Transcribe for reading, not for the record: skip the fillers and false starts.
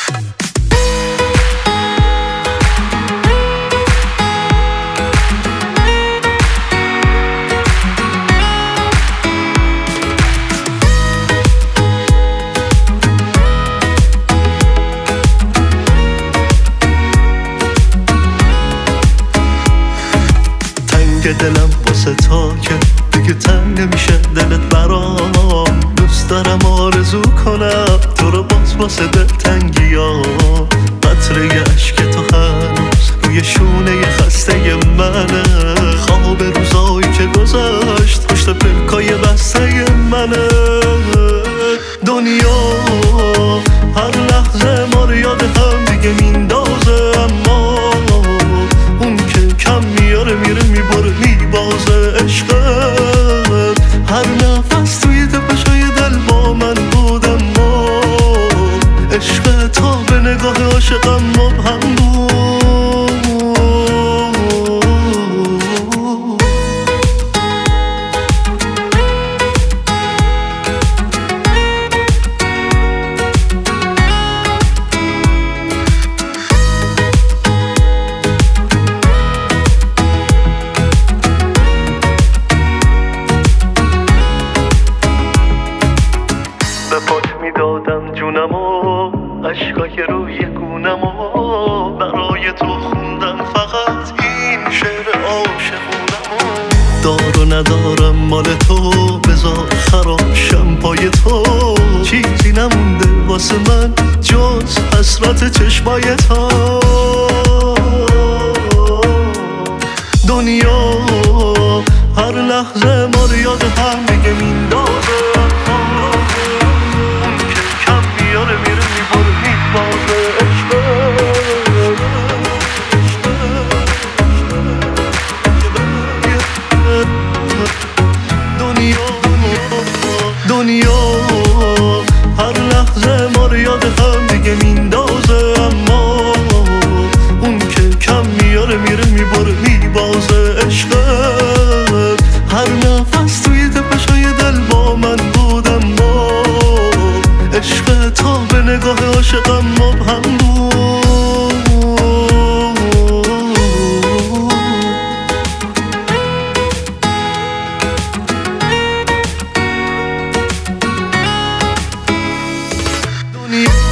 دلم واسه تا که دیگه تنگ نمیشه دلت برام. دوست دارم آرزو کنم تو رو باز واسه دلتنگیام. قطره اشک تو هنوز روی شونه خسته منه. خواب روزایی که گذشت پشت پلکای بسته منه. دنیا هر لحظه ما رو یاد هم دیگه میندازه، اما اون که کم میاره میره میبره میبازه. عشقت هر نفس توی تپشای دل با من بود، اما عشق تا به نگاه عاشقم مبهم بود. به پات میدادم جونمو، عشقای روی گونمو برای تو خوندم فقط این شعر عاشقونمو. دار و ندارم مال تو، بذار خراب شم پای تو. چیزی نمونده واسه من جز حسرت چشمای تو. دنیا هر لحظه ما رو یاد هم دیگه میندازه، اون که کم میاره میره میبره میبازه. دنیا هر لحظه ما رو یاد هم دیگه میندازه، اما اون که کم میاره میره میبره میبازه. عشقت هر نفس توی تپشای دل با من بود، اما عشق تا به نگاه عاشقم مبهم بود. دنیا